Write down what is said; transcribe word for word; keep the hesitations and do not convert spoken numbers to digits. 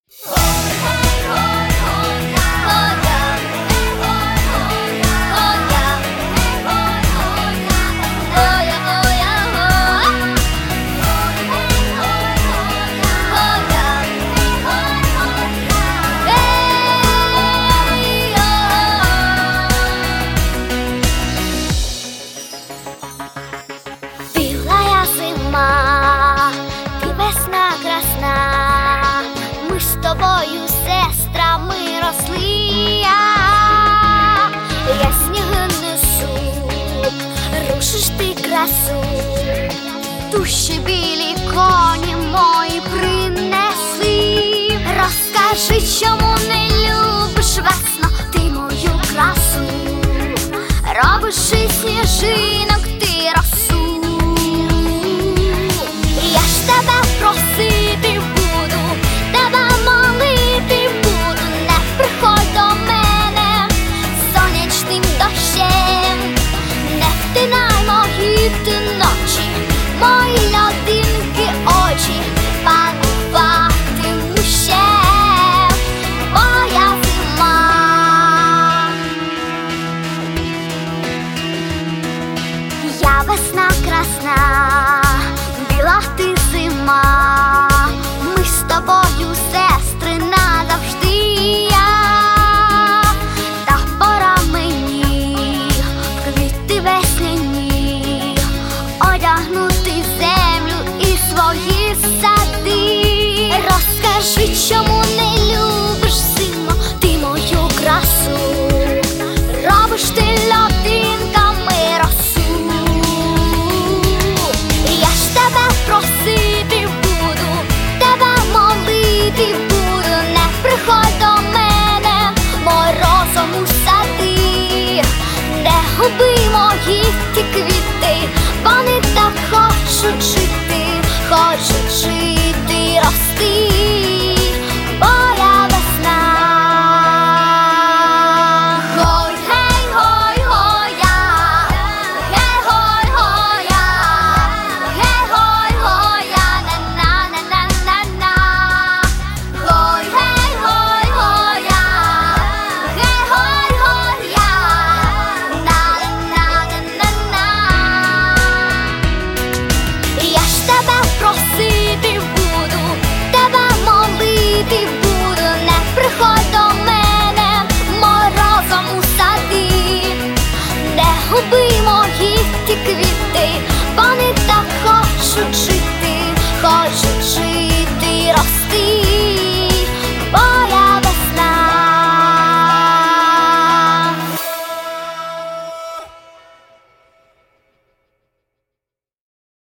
Тобою, сестрами, росли я, я сніги несу, рушиш ти красу, туші білі коні мої принесли. Розкажи, чому не любиш весно ти мою красу, робиш із сніжинок ти росу. Я ж тебе просити буду, тебе молити буду, не приходь до мене сонячним дощем, не втинай мої ти ночі, мої льодинки очі, пануватиму ще моя зима. Я весна красна, біла ти зима, ми з тобою, сестри, назавжди я. Та пора мені в квіти весняні одягнути землю і свої сади. Розкажи, чому не любиш зиму ти мою красу, робиш ти льодинками росу. Я ж тебе просити буду, тебе молити буду, не приходь до мене морозом у сади, не губи мої ті квіти, вони так хочуть жити.